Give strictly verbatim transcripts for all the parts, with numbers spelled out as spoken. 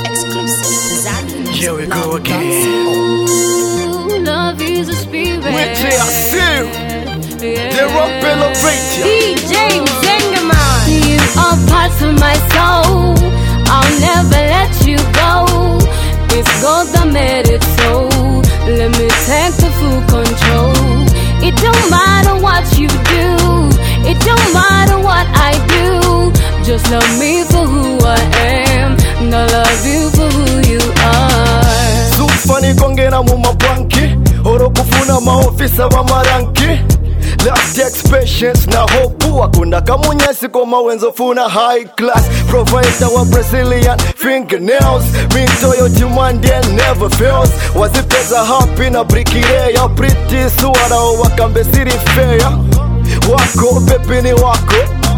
Exclusive. Here we go again. Ooh, love is a spirit. With J R Yeah. the rock celebrate ya. D J Zengaman. You are part of my soul. I'll never let you go. It's God that made it so. Let me take the full control. It don't matter what you do. It don't matter what I do. Just love me for who I am. And I love you for who you are. Sufani kongera mu mabanki oro kufuna maofisa wa maranki. Last expressions na hope wakunda kamunyesi koma wenzo funa high class provider wa Brazilian fingernails mintoyo demand never fails wazipeza happy na brikire ya pretty suara wakambe siri fair wako pepe ni wako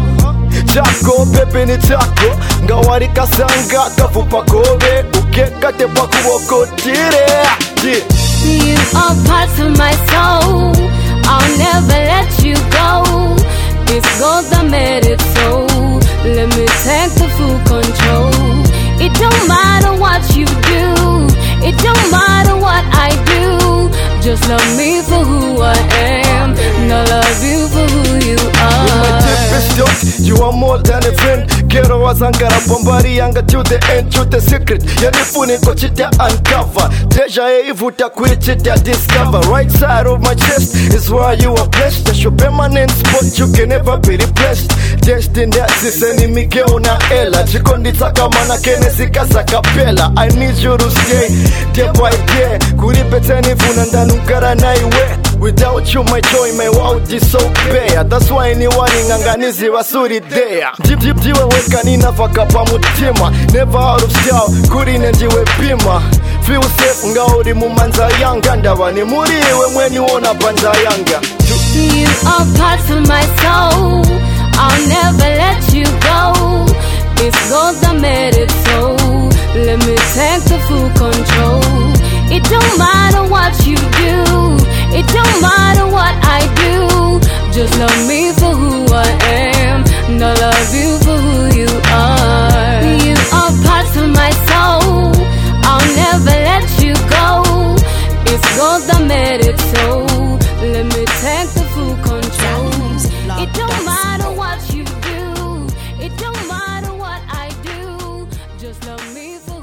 chako pepe ni chako ngawari kasanga kafupa kobe ukekate pakuwoko tire yeah. You are part of my soul. I'll never let you go. It's God that made it so. Let me take the full control. It don't matter what you do. It don't matter what I do. Just love me for who I am. And I love you for who you are. With my deepest thoughts, you are more than a friend. Kero wazangara bombari yanga to the end, to the secret. Yanifuni kochita uncover. Treasure ivuta kuichita discover. Right side of my chest is where you are blessed. That's your permanent spot, you can never be replaced. Destined that's this enemy keona ela. Chikondi takamana kene sikasa kapela. I need you to stay day by day. Kuripeteni funanda nukara na iwe. Without you my joy my world is so bare. That's why anyone nganganizi wasuri there. Deep deep jiwe weka nina faka pa mutima. Never out of style kurine jiwe pima. Feel safe ngauri mumanza yanga. Ndawani muriwe mweni wona banza yanga. You are part of my soul. I'll never let you go. It's God that made it so. Let me take the full control. It don't matter what you do. It don't matter what I do. Just love me for who I am. And I love you for who you are. You are part of my soul. I'll never let you go. It's God that made it so. Let me take the full control. It don't matter what you do. It don't matter what I do. Just love me for